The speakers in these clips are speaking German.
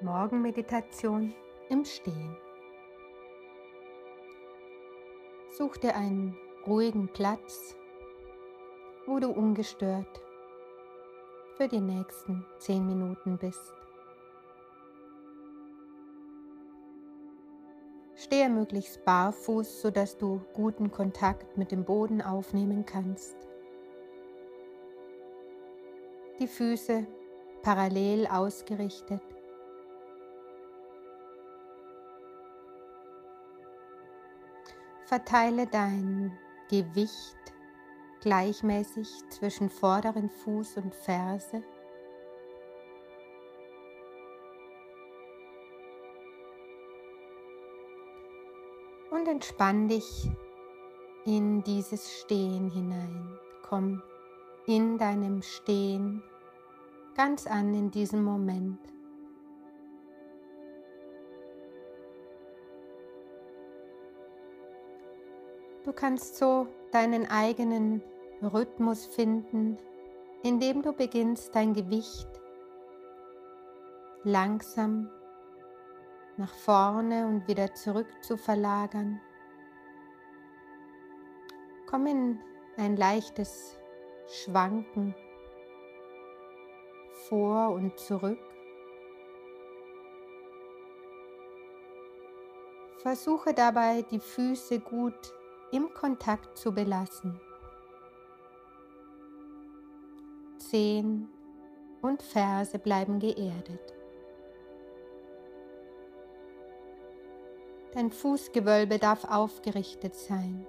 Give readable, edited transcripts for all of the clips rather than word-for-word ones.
Morgenmeditation im Stehen. Such dir einen ruhigen Platz, wo du ungestört für die nächsten 10 Minuten bist. Stehe möglichst barfuß, sodass du guten Kontakt mit dem Boden aufnehmen kannst. Die Füße parallel ausgerichtet. Verteile dein Gewicht gleichmäßig zwischen vorderen Fuß und Ferse. Und entspann dich in dieses Stehen hinein. Komm in deinem Stehen ganz an in diesem Moment. Du kannst so deinen eigenen Rhythmus finden, indem du beginnst, dein Gewicht langsam nach vorne und wieder zurück zu verlagern. Komm in ein leichtes Schwanken vor und zurück. Versuche dabei, die Füße gut im Kontakt zu belassen. Zehen und Ferse bleiben geerdet. Dein Fußgewölbe darf aufgerichtet sein,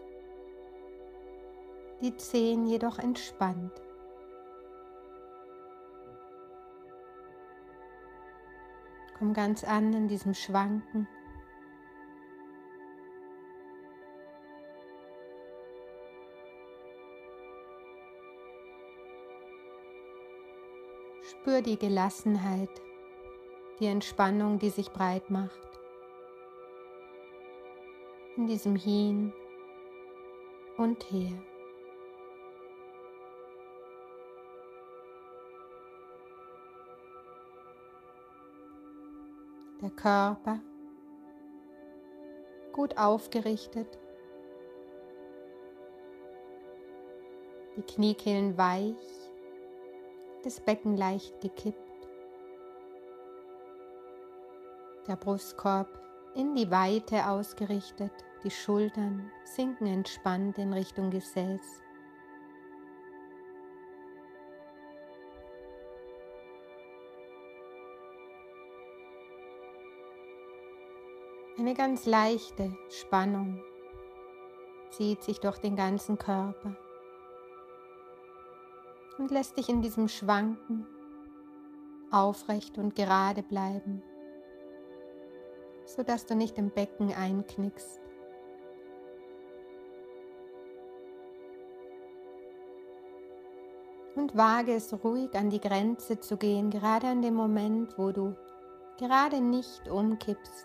die Zehen jedoch entspannt. Komm ganz an in diesem Schwanken. Spür die Gelassenheit, die Entspannung, die sich breit macht. In diesem Hin und Her. Der Körper gut aufgerichtet. Die Kniekehlen weich. Das Becken leicht gekippt, der Brustkorb in die Weite ausgerichtet, die Schultern sinken entspannt in Richtung Gesäß. Eine ganz leichte Spannung zieht sich durch den ganzen Körper. Und lässt dich in diesem Schwanken aufrecht und gerade bleiben, sodass du nicht im Becken einknickst. Und wage es ruhig an die Grenze zu gehen, gerade an dem Moment, wo du gerade nicht umkippst.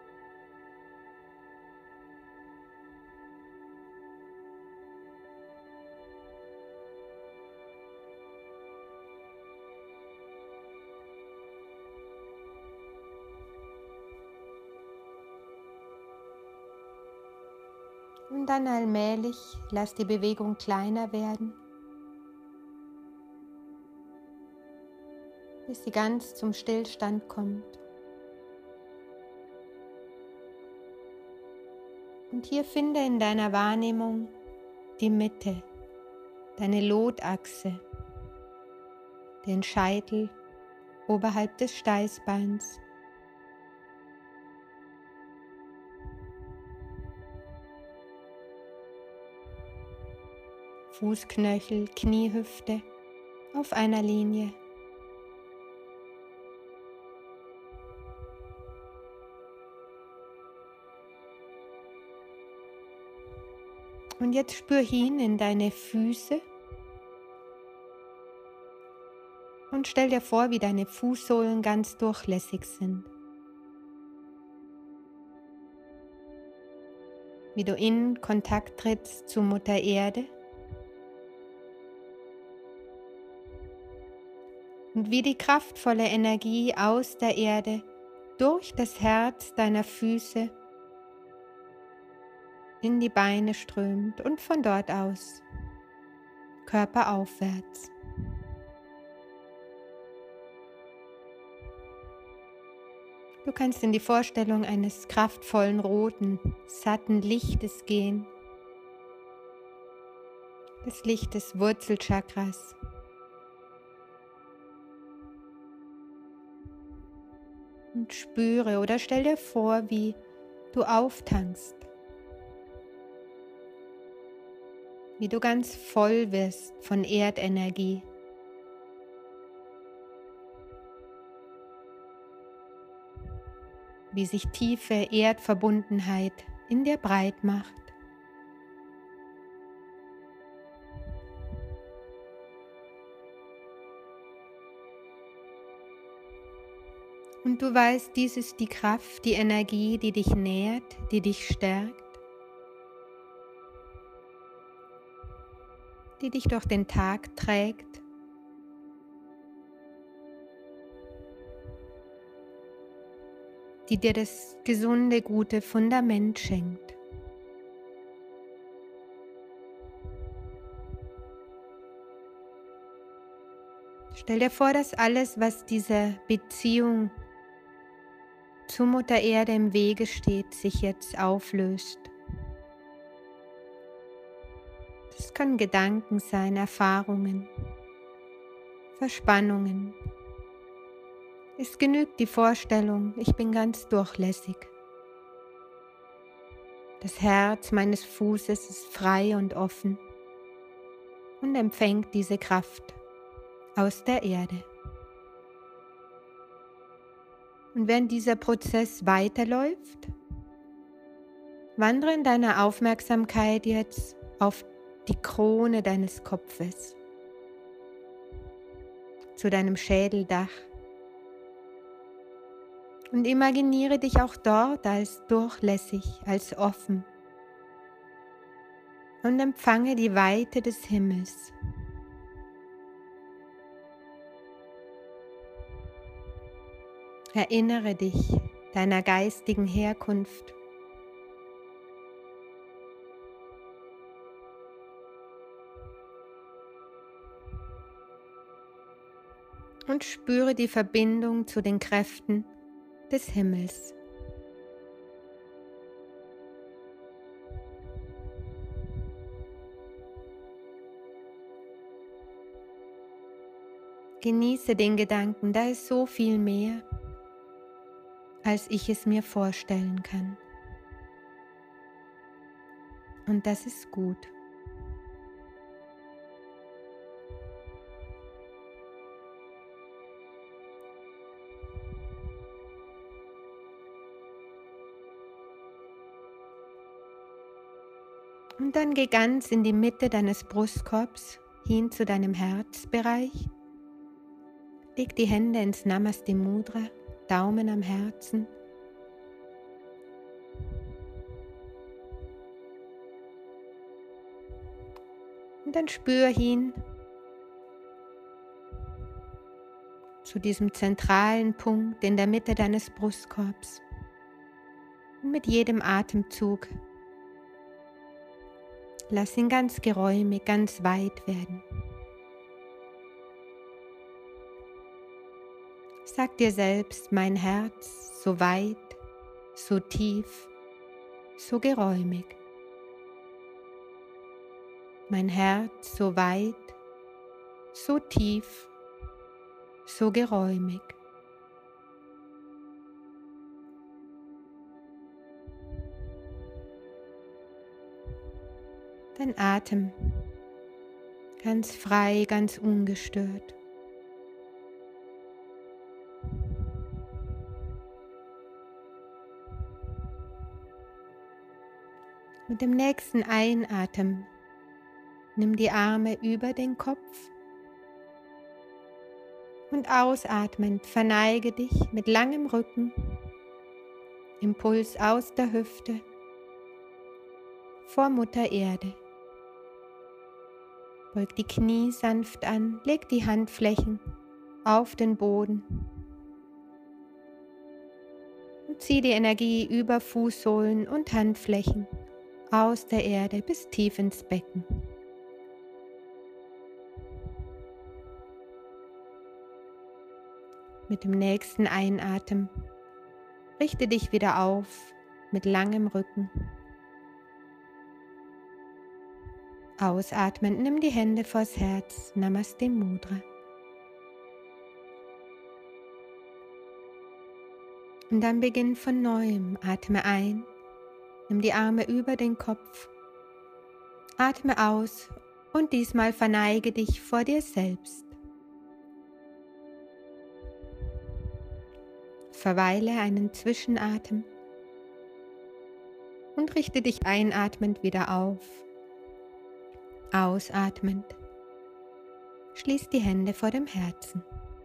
Und dann allmählich lass die Bewegung kleiner werden, bis sie ganz zum Stillstand kommt. Und hier finde in deiner Wahrnehmung die Mitte, deine Lotachse, den Scheitel oberhalb des Steißbeins. Fußknöchel, Kniehüfte auf einer Linie. Und jetzt spür hin in deine Füße und stell dir vor, wie deine Fußsohlen ganz durchlässig sind. Wie du in Kontakt trittst zu Mutter Erde. Und wie die kraftvolle Energie aus der Erde durch das Herz deiner Füße in die Beine strömt und von dort aus körperaufwärts. Du kannst in die Vorstellung eines kraftvollen, roten, satten Lichtes gehen, das Licht des Wurzelchakras. Und spüre oder stell dir vor, wie du auftankst, wie du ganz voll wirst von Erdenergie. Wie sich tiefe Erdverbundenheit in dir breit macht. Und du weißt, dies ist die Kraft, die Energie, die dich nährt, die dich stärkt, die dich durch den Tag trägt, die dir das gesunde, gute Fundament schenkt. Stell dir vor, dass alles, was dieser Beziehung zu Mutter Erde im Wege steht, sich jetzt auflöst. Das können Gedanken sein, Erfahrungen, Verspannungen. Es genügt die Vorstellung, ich bin ganz durchlässig. Das Herz meines Fußes ist frei und offen und empfängt diese Kraft aus der Erde. Und während dieser Prozess weiterläuft, wandere in deiner Aufmerksamkeit jetzt auf die Krone deines Kopfes, zu deinem Schädeldach und imaginiere dich auch dort als durchlässig, als offen und empfange die Weite des Himmels. Erinnere dich deiner geistigen Herkunft. Und spüre die Verbindung zu den Kräften des Himmels. Genieße den Gedanken, da ist so viel mehr, als ich es mir vorstellen kann. Und das ist gut. Und dann geh ganz in die Mitte deines Brustkorbs hin zu deinem Herzbereich. Leg die Hände ins Namaste Mudra, Daumen am Herzen. Und dann spür hin zu diesem zentralen Punkt in der Mitte deines Brustkorbs. Und mit jedem Atemzug lass ihn ganz geräumig, ganz weit werden. Sag dir selbst, mein Herz so weit, so tief, so geräumig. Mein Herz so weit, so tief, so geräumig. Dein Atem ganz frei, ganz ungestört. Mit dem nächsten Einatmen nimm die Arme über den Kopf und ausatmend verneige dich mit langem Rücken, Impuls aus der Hüfte vor Mutter Erde. Beug die Knie sanft an, leg die Handflächen auf den Boden. Und zieh die Energie über Fußsohlen und Handflächen aus der Erde bis tief ins Becken. Mit dem nächsten Einatmen richte dich wieder auf mit langem Rücken. Ausatmend nimm die Hände vors Herz, Namaste Mudra. Und dann beginn von neuem, atme ein, nimm die Arme über den Kopf, atme aus und diesmal verneige dich vor dir selbst. Verweile einen Zwischenatem und richte dich einatmend wieder auf. Ausatmend, schließ die Hände vor dem Herzen.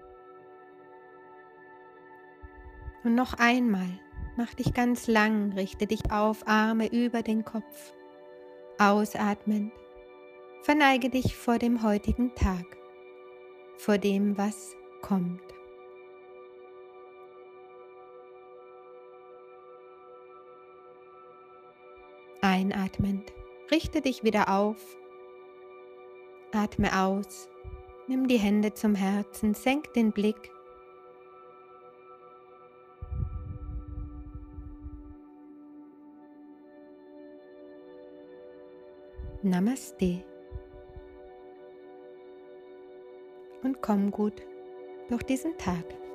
Und noch einmal, mach dich ganz lang, richte dich auf, Arme über den Kopf. Ausatmend, verneige dich vor dem heutigen Tag, vor dem, was kommt. Einatmend, richte dich wieder auf, atme aus, nimm die Hände zum Herzen, senk den Blick. Namaste. Und komm gut durch diesen Tag.